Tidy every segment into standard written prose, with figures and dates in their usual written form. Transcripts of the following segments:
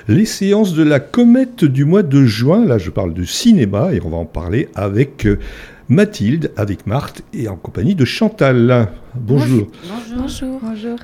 Les séances de la comète du mois de juin, là je parle de cinéma et on va en parler avec Mathilde, avec Marthe et en compagnie de Chantal. Bonjour. Bonjour.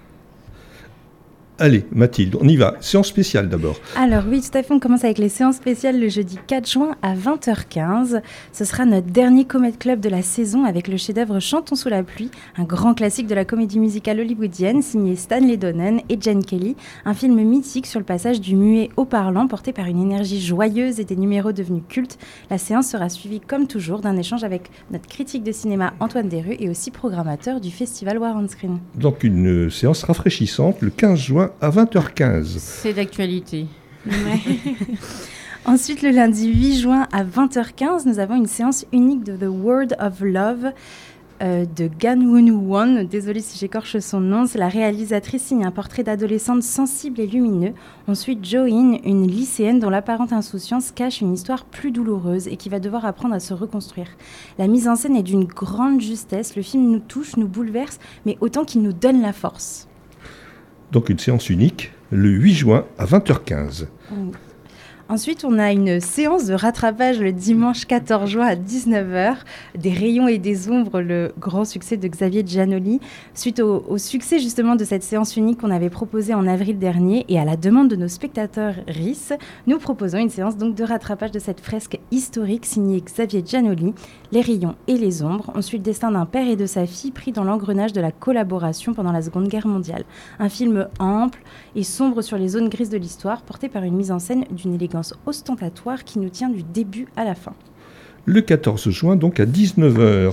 Allez, Mathilde, on y va. Séance spéciale d'abord. Alors oui, tout à fait, on commence avec les séances spéciales le jeudi 4 juin à 20h15. Ce sera notre dernier Comet Club de la saison avec le chef-d'œuvre Chantons sous la pluie, un grand classique de la comédie musicale hollywoodienne signé Stanley Donen et Gene Kelly, un film mythique sur le passage du muet au parlant porté par une énergie joyeuse et des numéros devenus cultes. La séance sera suivie comme toujours d'un échange avec notre critique de cinéma Antoine Desrues et aussi programmateur du festival War on Screen. Donc une séance rafraîchissante le 15 juin à 20h15. C'est d'actualité. Ouais. Ensuite, le lundi 8 juin à 20h15, nous avons une séance unique de The Word of Love de Gan Won-won. Désolée si j'écorche son nom. C'est la réalisatrice signe un portrait d'adolescente sensible et lumineux. On suit Jo-in, une lycéenne dont l'apparente insouciance cache une histoire plus douloureuse et qui va devoir apprendre à se reconstruire. La mise en scène est d'une grande justesse. Le film nous touche, nous bouleverse, mais autant qu'il nous donne la force. Donc une séance unique, le 8 juin à 20h15. Ensuite, on a une séance de rattrapage le dimanche 14 juin à 19h, des rayons et des ombres, le grand succès de Xavier Giannoli. Suite au succès justement de cette séance unique qu'on avait proposée en avril dernier et à la demande de nos spectateurs RIS, nous proposons une séance donc de rattrapage de cette fresque historique signée Xavier Giannoli. Les rayons et les ombres. On suit le destin d'un père et de sa fille pris dans l'engrenage de la collaboration pendant la Seconde Guerre mondiale. Un film ample et sombre sur les zones grises de l'histoire, porté par une mise en scène d'une élégance ostentatoire qui nous tient du début à la fin. Le 14 juin, donc à 19h.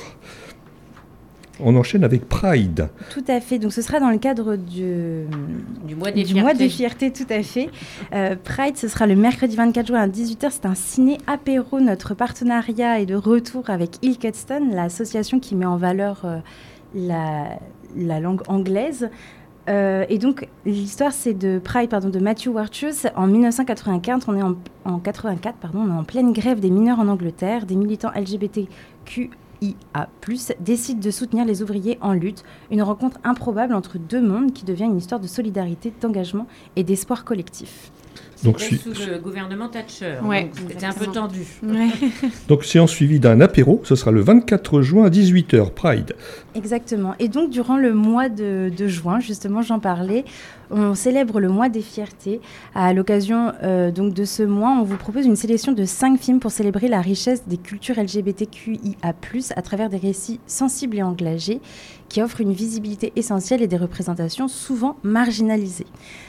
On enchaîne avec Pride. Tout à fait. Donc, ce sera dans le cadre du mois des fiertés, tout à fait. Pride, ce sera le mercredi 24 juin à 18h. C'est un ciné-apéro. Notre partenariat est de retour avec Ilkeston, l'association qui met en valeur la langue anglaise. Et donc, l'histoire, c'est de Pride, de Matthew Warchus. En 1984, on est en pleine grève des mineurs en Angleterre. Des militants LGBTQIA+, décident de soutenir les ouvriers en lutte. Une rencontre improbable entre deux mondes qui devient une histoire de solidarité, d'engagement et d'espoir collectif. Donc, sous le gouvernement Thatcher. Ouais, c'était un peu tendu. Ouais. Donc, séance suivie d'un apéro, ce sera le 24 juin à 18h, Pride. Exactement. Et donc, durant le mois de juin, justement, j'en parlais, on célèbre le mois des fiertés. À l'occasion donc de ce mois, on vous propose une sélection de 5 films pour célébrer la richesse des cultures LGBTQIA+, à travers des récits sensibles et engagés qui offrent une visibilité essentielle et des représentations souvent marginalisées.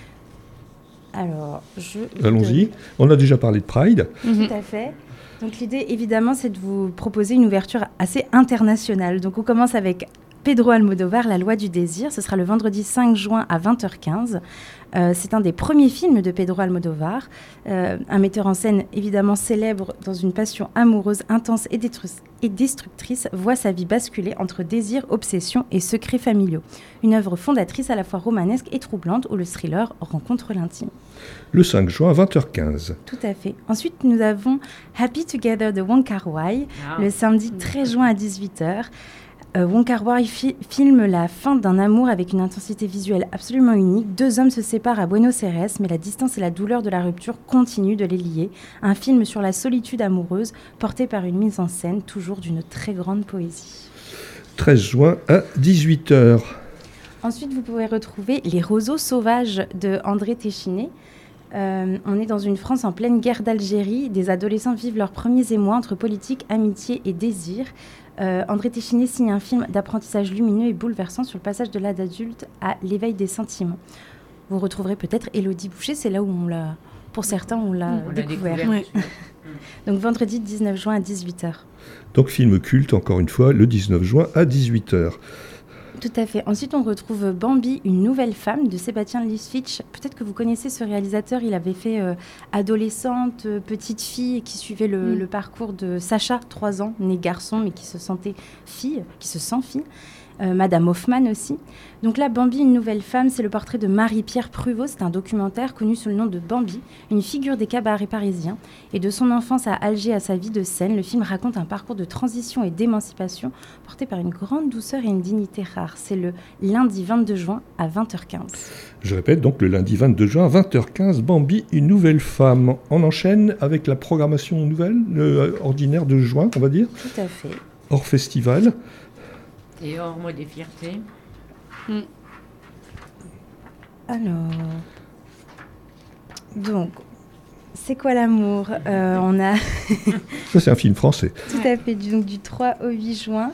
Alors, allons-y. On a déjà parlé de Pride. Tout à fait. Donc l'idée, évidemment, c'est de vous proposer une ouverture assez internationale. Donc on commence avec Pedro Almodovar, La loi du désir. Ce sera le vendredi 5 juin à 20h15. C'est un des premiers films de Pedro Almodovar, un metteur en scène évidemment célèbre dans une passion amoureuse intense et destructrice, voit sa vie basculer entre désir, obsession et secrets familiaux. Une œuvre fondatrice à la fois romanesque et troublante où le thriller rencontre l'intime. Le 5 juin à 20h15. Tout à fait. Ensuite, nous avons Happy Together de Wong Kar-wai, le samedi 13 juin à 18h. Wong Kar-wai filme la fin d'un amour avec une intensité visuelle absolument unique. 2 hommes se séparent à Buenos Aires, mais la distance et la douleur de la rupture continuent de les lier. Un film sur la solitude amoureuse, porté par une mise en scène toujours d'une très grande poésie. 13 juin à 18h. Ensuite, vous pouvez retrouver Les roseaux sauvages de André Téchiné. On est dans une France en pleine guerre d'Algérie. Des adolescents vivent leurs premiers émois entre politique, amitié et désir. André Téchiné signe un film d'apprentissage lumineux et bouleversant sur le passage de l'âge adulte à l'éveil des sentiments. Vous retrouverez peut-être Élodie Boucher, c'est là où pour certains, on l'a découvert. Ouais. Donc vendredi 19 juin à 18h. Donc film culte, encore une fois, le 19 juin à 18h. Tout à fait. Ensuite, on retrouve Bambi, une nouvelle femme de Sébastien Lisfitch. Peut-être que vous connaissez ce réalisateur. Il avait fait adolescente, petite fille, qui suivait le parcours de Sacha, 3 ans, née garçon, mais qui se sentait fille, qui se sent fille. Madame Hoffman aussi. Donc là, Bambi, une nouvelle femme, c'est le portrait de Marie-Pierre Pruvot. C'est un documentaire connu sous le nom de Bambi, une figure des cabarets parisiens. Et de son enfance à Alger à sa vie de scène, le film raconte un parcours de transition et d'émancipation porté par une grande douceur et une dignité rare. C'est le lundi 22 juin à 20h15. Je répète, donc le lundi 22 juin à 20h15, Bambi, une nouvelle femme. On enchaîne avec la programmation nouvelle, ordinaire de juin, on va dire. Tout à fait. Hors festival. Et hors mois des fiertés. Alors, donc, c'est quoi l'amour? On a... Ça, c'est un film français. Tout à fait, donc du 3 au 8 juin,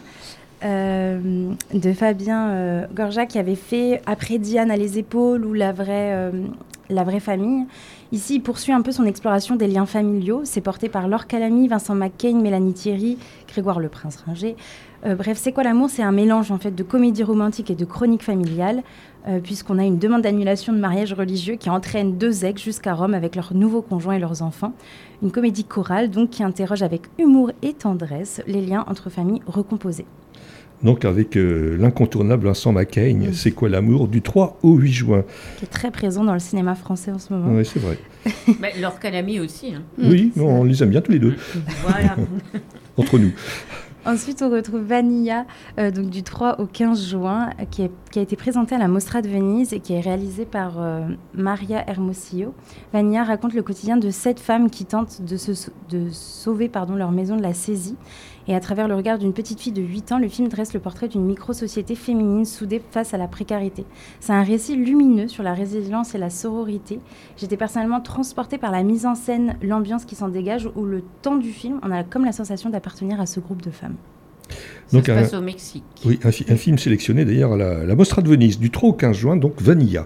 de Fabien Gorja, qui avait fait Après Diane à les épaules ou La vraie famille. Ici, il poursuit un peu son exploration des liens familiaux. C'est porté par Laure Calamy, Vincent McCain, Mélanie Thierry, Grégoire Le Prince-Ringer. Bref, C'est quoi l'amour? C'est un mélange en fait de comédie romantique et de chronique familiale, puisqu'on a une demande d'annulation de mariage religieux qui entraîne 2 ex jusqu'à Rome avec leurs nouveaux conjoints et leurs enfants. Une comédie chorale donc qui interroge avec humour et tendresse les liens entre familles recomposées. Donc avec l'incontournable Vincent McCain, C'est quoi l'amour, du 3 au 8 juin. Qui est très présent dans le cinéma français en ce moment. Oui, c'est vrai. Laure Calamy aussi. Hein. Oui, on les aime bien tous les deux. Voilà. Entre nous. Ensuite, on retrouve Vanilla, donc du 3 au 15 juin, qui a été présentée à la Mostra de Venise et qui est réalisée par Maria Hermosillo. Vanilla raconte le quotidien de 7 femmes qui tentent de sauver leur maison de la saisie. Et à travers le regard d'une petite fille de 8 ans, le film dresse le portrait d'une micro-société féminine soudée face à la précarité. C'est un récit lumineux sur la résilience et la sororité. J'étais personnellement transportée par la mise en scène, l'ambiance qui s'en dégage, où le temps du film, on a comme la sensation d'appartenir à ce groupe de femmes. Ça se passe au Mexique. Oui, un film sélectionné d'ailleurs à la Mostra de Venise, du 3 au 15 juin, donc Vanilla.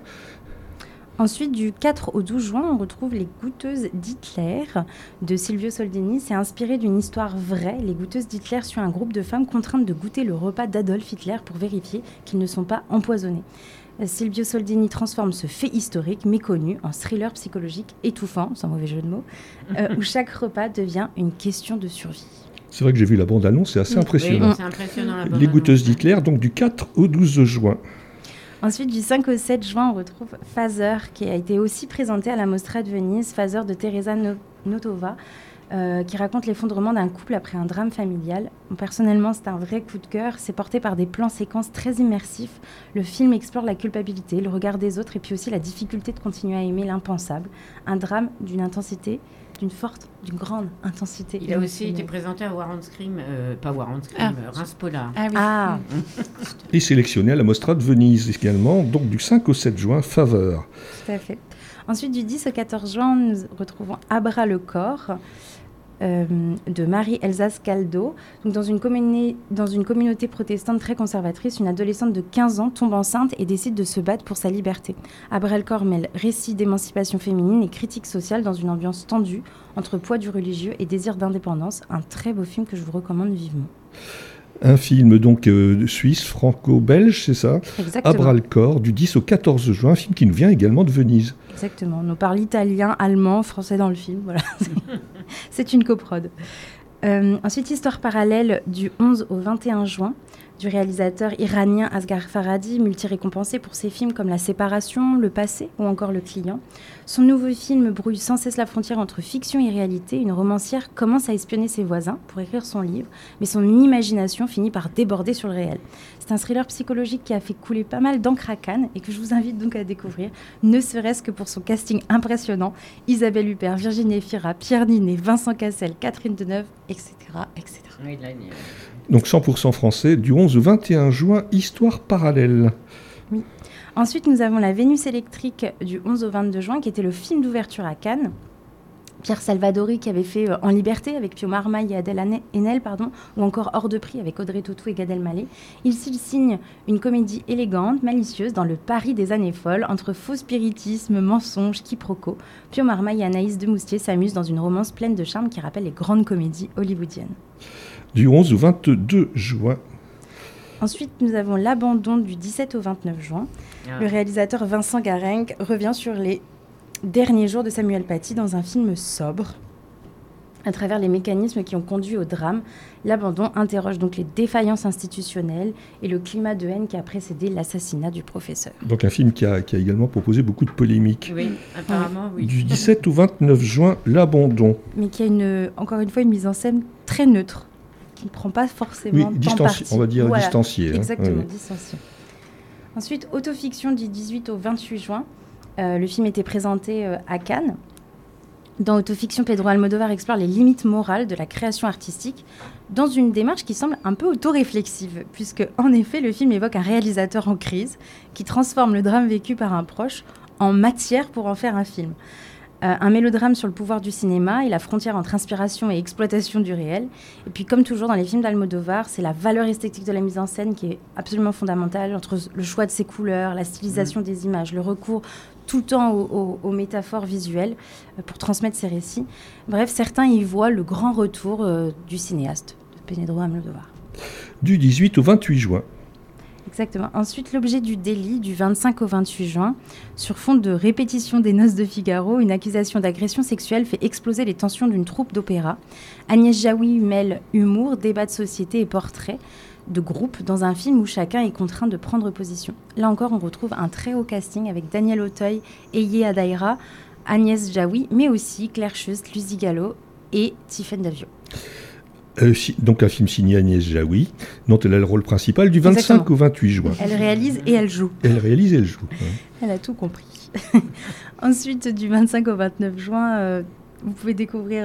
Ensuite, du 4 au 12 juin, on retrouve Les Goûteuses d'Hitler de Silvio Soldini. C'est inspiré d'une histoire vraie. Les Goûteuses d'Hitler suivent un groupe de femmes contraintes de goûter le repas d'Adolf Hitler pour vérifier qu'ils ne sont pas empoisonnés. Silvio Soldini transforme ce fait historique méconnu en thriller psychologique étouffant, sans mauvais jeu de mots, où chaque repas devient une question de survie. C'est vrai que j'ai vu la bande-annonce, c'est assez impressionnant. Oui, c'est impressionnant la bande-annonce. Les Goûteuses d'Hitler, donc du 4 au 12 juin. Ensuite, du 5 au 7 juin, on retrouve Father, qui a été aussi présenté à la Mostra de Venise, Father de Teresa Notova, qui raconte l'effondrement d'un couple après un drame familial. Personnellement, c'est un vrai coup de cœur. C'est porté par des plans séquences très immersifs. Le film explore la culpabilité, le regard des autres et puis aussi la difficulté de continuer à aimer l'impensable. Un drame d'une intensité, d'une grande intensité. Il a aussi été présenté à War on Scream, Reims Polar. Ah oui. Et sélectionné à la Mostra de Venise également, donc du 5 au 7 juin, Faveur. Tout à fait. Ensuite, du 10 au 14 juin, nous retrouvons À bras le corps de Marie-Elsa Scaldo. Donc, dans une communauté protestante très conservatrice, une adolescente de 15 ans tombe enceinte et décide de se battre pour sa liberté. À bras le corps mêle récit d'émancipation féminine et critique sociale dans une ambiance tendue entre poids du religieux et désir d'indépendance. Un très beau film que je vous recommande vivement. Un film donc suisse, franco-belge, c'est ça? Exactement. À bras le corps, du 10 au 14 juin, un film qui nous vient également de Venise. Exactement. On parle italien, allemand, français dans le film. Voilà. C'est une coprode. Ensuite, Histoire parallèle du 11 au 21 juin du réalisateur iranien Asghar Farhadi, multi-récompensé pour ses films comme La Séparation, Le Passé ou encore Le Client. Son nouveau film brouille sans cesse la frontière entre fiction et réalité. Une romancière commence à espionner ses voisins pour écrire son livre, mais son imagination finit par déborder sur le réel. C'est un thriller psychologique qui a fait couler pas mal d'encre à Cannes et que je vous invite donc à découvrir, ne serait-ce que pour son casting impressionnant. Isabelle Huppert, Virginie Efira, Pierre Ninet, Vincent Cassel, Catherine Deneuve, etc. etc. Oui, donc 100% français, du 11 au 21 juin, Histoire parallèle. Oui. Ensuite, nous avons La Vénus électrique du 11 au 22 juin, qui était le film d'ouverture à Cannes. Pierre Salvadori qui avait fait En Liberté avec Pio Marmaille et Adèle Haenel, ou encore Hors de prix avec Audrey Tautou et Gad Elmaleh. Il signe une comédie élégante, malicieuse, dans le Paris des années folles, entre faux spiritisme, mensonges, quiproquos. Pio Marmaille et Anaïs Demoustier s'amusent dans une romance pleine de charme qui rappelle les grandes comédies hollywoodiennes. Du 11 au 22 juin. Ensuite, nous avons L'Abandon du 17 au 29 juin. Le réalisateur Vincent Garenc revient sur les derniers jours de Samuel Paty dans un film sobre. À travers les mécanismes qui ont conduit au drame, l'abandon interroge donc les défaillances institutionnelles et le climat de haine qui a précédé l'assassinat du professeur. Donc un film qui a également proposé beaucoup de polémiques. Oui, apparemment, oui. Du 17 au 29 juin, l'abandon. Mais qui a encore une fois une mise en scène très neutre, qui ne prend pas forcément tant parti. On va dire distancié. Exactement, distancié. Ensuite, Autofiction du 18 au 28 juin. Le film était présenté à Cannes. Dans Autofiction, Pedro Almodóvar explore les limites morales de la création artistique dans une démarche qui semble un peu autoréflexive, puisque, en effet, le film évoque un réalisateur en crise qui transforme le drame vécu par un proche en matière pour en faire un film. Un mélodrame sur le pouvoir du cinéma et la frontière entre inspiration et exploitation du réel. Et puis, comme toujours dans les films d'Almodóvar, c'est la valeur esthétique de la mise en scène qui est absolument fondamentale, entre le choix de ses couleurs, la stylisation des images, le recours tout le temps aux métaphores visuelles pour transmettre ses récits. Bref, certains y voient le grand retour du cinéaste, de Pedro Almodóvar. Du 18 au 28 juin. Exactement. Ensuite, L'objet du délit, du 25 au 28 juin. Sur fond de répétition des Noces de Figaro, une accusation d'agression sexuelle fait exploser les tensions d'une troupe d'opéra. Agnès Jaoui mêle humour, débat de société et portrait de groupe dans un film où chacun est contraint de prendre position. Là encore, on retrouve un très haut casting avec Daniel Auteuil, Eye Adaïra, Agnès Jaoui, mais aussi Claire Schust, Lucie Gallo et Tiffaine Davio. Donc un film signé Agnès Jaoui, dont elle a le rôle principal du 25 Exactement. Au 28 juin. Elle réalise et elle joue. Elle réalise et elle joue. Ouais. Elle a tout compris. Ensuite, du 25 au 29 juin, vous pouvez découvrir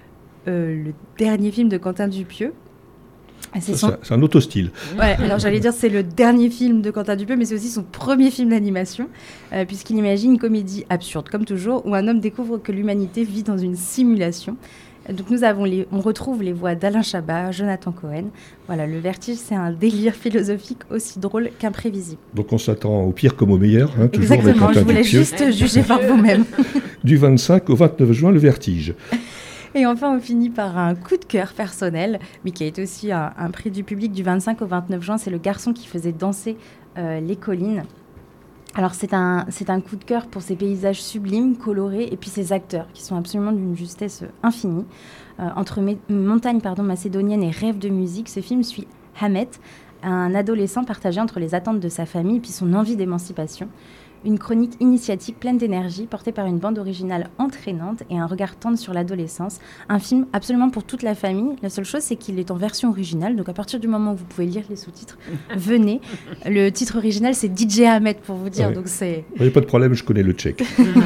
le dernier film de Quentin Dupieux. C'est un autre style. Ouais, alors j'allais dire c'est le dernier film de Quentin Dupieux, mais c'est aussi son premier film d'animation, puisqu'il imagine une comédie absurde, comme toujours, où un homme découvre que l'humanité vit dans une simulation. Donc on retrouve les voix d'Alain Chabat, Jonathan Cohen. Voilà, Le Vertige, c'est un délire philosophique aussi drôle qu'imprévisible. Donc on s'attend au pire comme au meilleur. Toujours. Exactement, je vous laisse juste juger par vous-même. Du 25 au 29 juin, Le Vertige. Et enfin, on finit par un coup de cœur personnel, mais qui a été aussi un prix du public du 25 au 29 juin. C'est Le garçon qui faisait danser les collines. Alors, c'est un coup de cœur pour ses paysages sublimes, colorés, et puis ses acteurs, qui sont absolument d'une justesse infinie. Entre montagne macédonienne et rêve de musique, ce film suit Hamet, un adolescent partagé entre les attentes de sa famille et puis son envie d'émancipation. Une chronique initiatique pleine d'énergie, portée par une bande originale entraînante et un regard tendre sur l'adolescence. Un film absolument pour toute la famille. La seule chose, c'est qu'il est en version originale. Donc à partir du moment où vous pouvez lire les sous-titres, venez. Le titre original, c'est DJ Ahmed, pour vous dire. Ouais. Donc c'est... Il n'y a pas de problème, je connais le tchèque.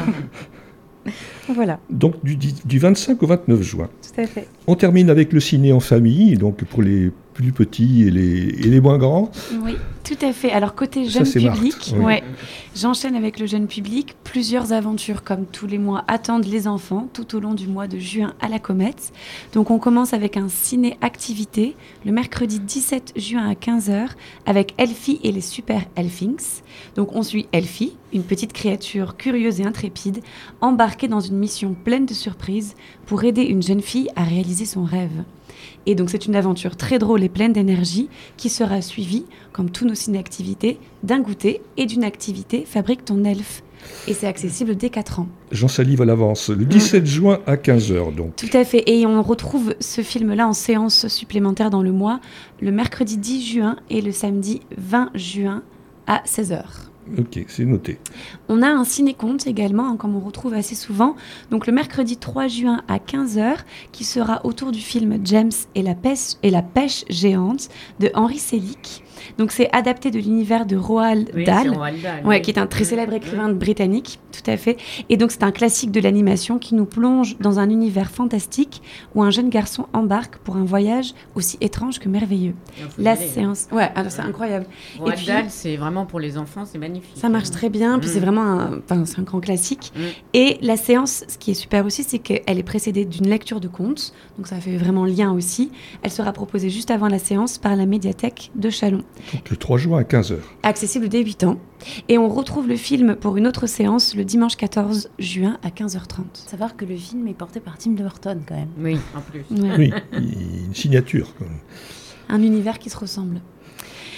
Voilà. Donc du 25 au 29 juin. Tout à fait. On termine avec le ciné en famille, donc pour les plus petits et les moins grands. Oui, tout à fait. Alors côté jeune public, j'enchaîne avec le jeune public. Plusieurs aventures, comme tous les mois, attendent les enfants tout au long du mois de juin à la Comète. Donc on commence avec un ciné-activité le mercredi 17 juin à 15h avec Elfie et les Super Elfings. Donc on suit Elfie, une petite créature curieuse et intrépide, embarquée dans une mission pleine de surprises pour aider une jeune fille à réaliser son rêve. Et donc c'est une aventure très drôle et pleine d'énergie qui sera suivie, comme tous nos ciné-activités, d'un goûter et d'une activité Fabrique ton elfe. Et c'est accessible dès 4 ans. J'en salive à l'avance. Le 17 juin à 15h donc. Tout à fait. Et on retrouve ce film-là en séance supplémentaire dans le mois, le mercredi 10 juin et le samedi 20 juin à 16h. Ok, c'est noté. On a un ciné-conte également, comme on retrouve assez souvent. Donc le mercredi 3 juin à 15h, qui sera autour du film James et la pêche géante de Henry Selick. Donc c'est adapté de l'univers de Roald Dahl, qui est un très célèbre écrivain britannique, tout à fait. Et donc c'est un classique de l'animation qui nous plonge dans un univers fantastique où un jeune garçon embarque pour un voyage aussi étrange que merveilleux. La séance, c'est incroyable. Roald Dahl, c'est vraiment pour les enfants, c'est magnifique. Ça marche très bien, puis c'est vraiment c'est un grand classique. Et la séance, ce qui est super aussi, c'est qu'elle est précédée d'une lecture de contes, donc ça fait vraiment lien aussi. Elle sera proposée juste avant la séance par la médiathèque de Châlons. Donc le 3 juin à 15h. Accessible dès 8 ans. Et on retrouve le film pour une autre séance le dimanche 14 juin à 15h30. Savoir que le film est porté par Tim Burton quand même. Oui, en plus. Ouais. Oui, une signature quand même. Un univers qui se ressemble.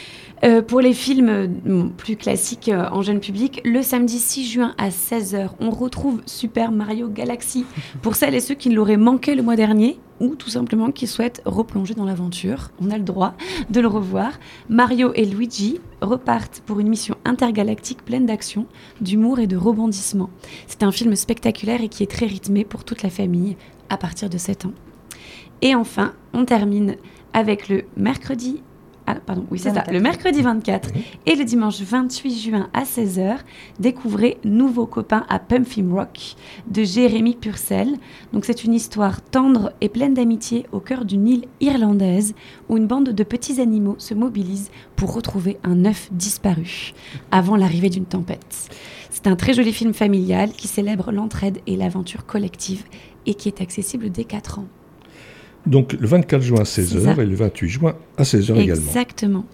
Pour les films plus classiques en jeune public, le samedi 6 juin à 16h, on retrouve Super Mario Galaxy pour celles et ceux qui l'auraient manqué le mois dernier ou tout simplement qui souhaitent replonger dans l'aventure. On a le droit de le revoir. Mario et Luigi repartent pour une mission intergalactique pleine d'action, d'humour et de rebondissements. C'est un film spectaculaire et qui est très rythmé pour toute la famille à partir de 7 ans. Et enfin, on termine avec le mercredi 24 et le dimanche 28 juin à 16h, découvrez Nouveau copain à Pumpkin Rock de Jérémy Purcell. Donc c'est une histoire tendre et pleine d'amitié au cœur d'une île irlandaise où une bande de petits animaux se mobilise pour retrouver un œuf disparu avant l'arrivée d'une tempête. C'est un très joli film familial qui célèbre l'entraide et l'aventure collective et qui est accessible dès 4 ans. Donc le 24 juin à 16h et le 28 juin à 16h également. Exactement.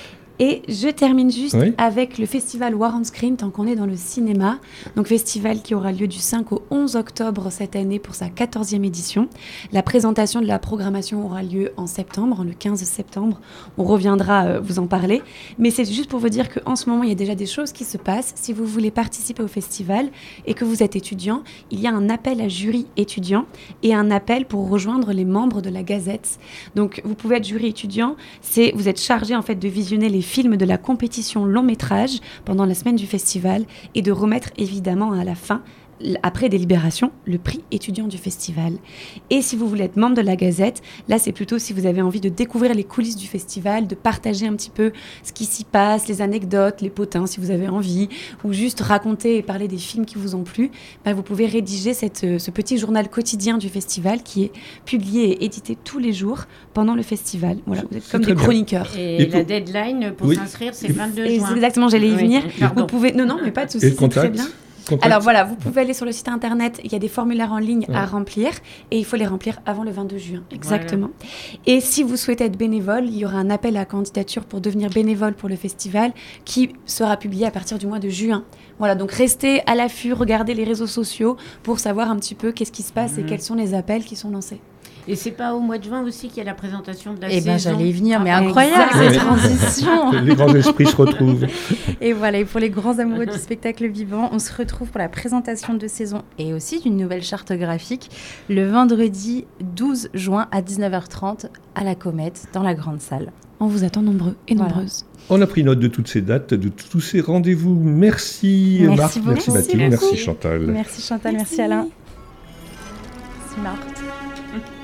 Et je termine juste avec le festival War on Screen, tant qu'on est dans le cinéma. Donc festival qui aura lieu du 5 au 11 octobre cette année pour sa 14e édition. La présentation de la programmation aura lieu en septembre, le 15 septembre. On reviendra vous en parler. Mais c'est juste pour vous dire qu'en ce moment, il y a déjà des choses qui se passent. Si vous voulez participer au festival et que vous êtes étudiant, il y a un appel à jury étudiant et un appel pour rejoindre les membres de la Gazette. Donc vous pouvez être jury étudiant, vous êtes chargé en fait de visionner les films de la compétition long métrage pendant la semaine du festival et de remettre évidemment à la fin, après délibération, le prix étudiant du festival. Et si vous voulez être membre de la Gazette, là c'est plutôt si vous avez envie de découvrir les coulisses du festival, de partager un petit peu ce qui s'y passe, les anecdotes, les potins si vous avez envie, ou juste raconter et parler des films qui vous ont plu, vous pouvez rédiger ce petit journal quotidien du festival qui est publié et édité tous les jours pendant le festival. Voilà, vous êtes comme des chroniqueurs. Et la deadline pour s'inscrire, c'est le 22 juin. Exactement, j'allais y venir. Vous pouvez... Non, mais pas de souci, c'est très bien. Alors voilà, vous pouvez aller sur le site internet, il y a des formulaires en ligne à remplir et il faut les remplir avant le 22 juin. Exactement. Voilà. Et si vous souhaitez être bénévole, il y aura un appel à candidature pour devenir bénévole pour le festival qui sera publié à partir du mois de juin. Voilà, donc restez à l'affût, regardez les réseaux sociaux pour savoir un petit peu qu'est-ce qui se passe et quels sont les appels qui sont lancés. Et c'est pas au mois de juin aussi qu'il y a la présentation de la saison. J'allais y venir, mais incroyable cette transition. Les grands esprits se retrouvent. Et voilà, et pour les grands amoureux du spectacle vivant, on se retrouve pour la présentation de saison et aussi d'une nouvelle charte graphique le vendredi 12 juin à 19h30 à la Comète, dans la grande salle. On vous attend nombreux et nombreuses. On a pris note de toutes ces dates, de tous ces rendez-vous. Merci Marthe, merci Mathilde, merci Chantal. Merci Chantal, merci Alain. Merci Marthe.